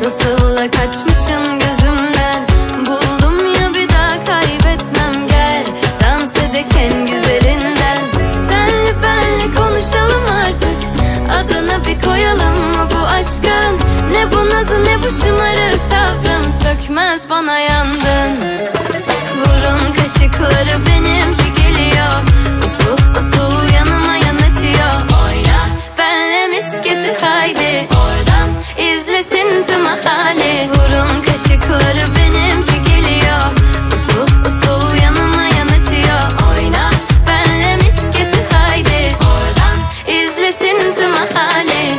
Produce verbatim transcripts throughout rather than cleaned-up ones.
Nasıl da kaçmışın gözümden. Buldum ya bir daha kaybetmem, gel dans edeken güzelinden. Senle benle konuşalım artık, adını bir koyalım mı bu aşkın? Ne bu nazı ne bu şımarık tavrın, sökmez bana yandın. Burun kaşıkları benimki geliyor, usul usul yanıma yanaşıyor. Oyna benle misketi haydi, oradan izlesin tüm mahalle. Burun kaşıkları benimki geliyor, usul usul yanıma yanaşıyor. Oyna benle misketi haydi, oradan izlesin tüm mahalle.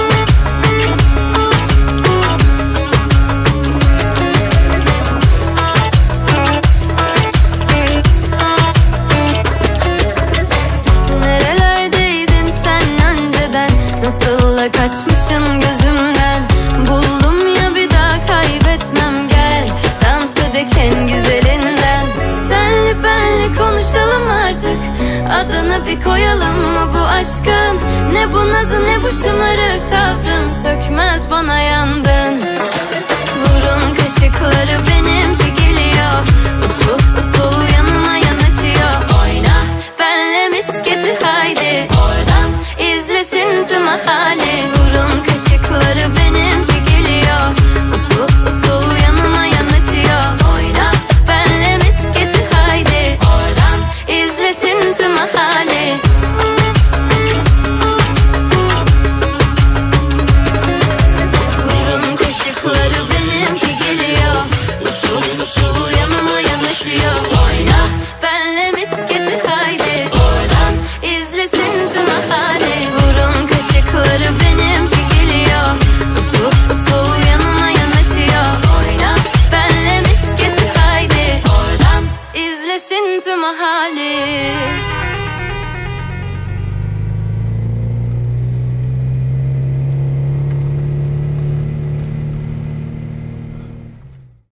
Nasıl da kaçmışın gözümden. Buldum ya bir daha kaybetmem, gel dans edeken güzelinden. Senle benle konuşalım artık, adını bir koyalım mı bu aşkın? Ne bu nazı ne bu şımarık tavrın, sökmez bana yandın. Burun kaşıkları benimki geliyor, usul usul yanıma yanaşıyor. Oyna benle misketi haydi, oradan izlesin tüm mahalle. Burun kaşıkları benimki geliyor, usul usul yanıma yanaşıyor. Oyna benle misketi haydi, oradan izlesin tüm mahalle. Burun kaşıkları benimki geliyor, usul usul yanıma yanaşıyor. Oyna benle misketi haydi, oradan izlesin tüm mahalle. Burun kaşıkları benimki geliyor, usul usul yanıma yanaşıyor. Oyna benle misketi haydi, oradan izlesin tüm mahalle.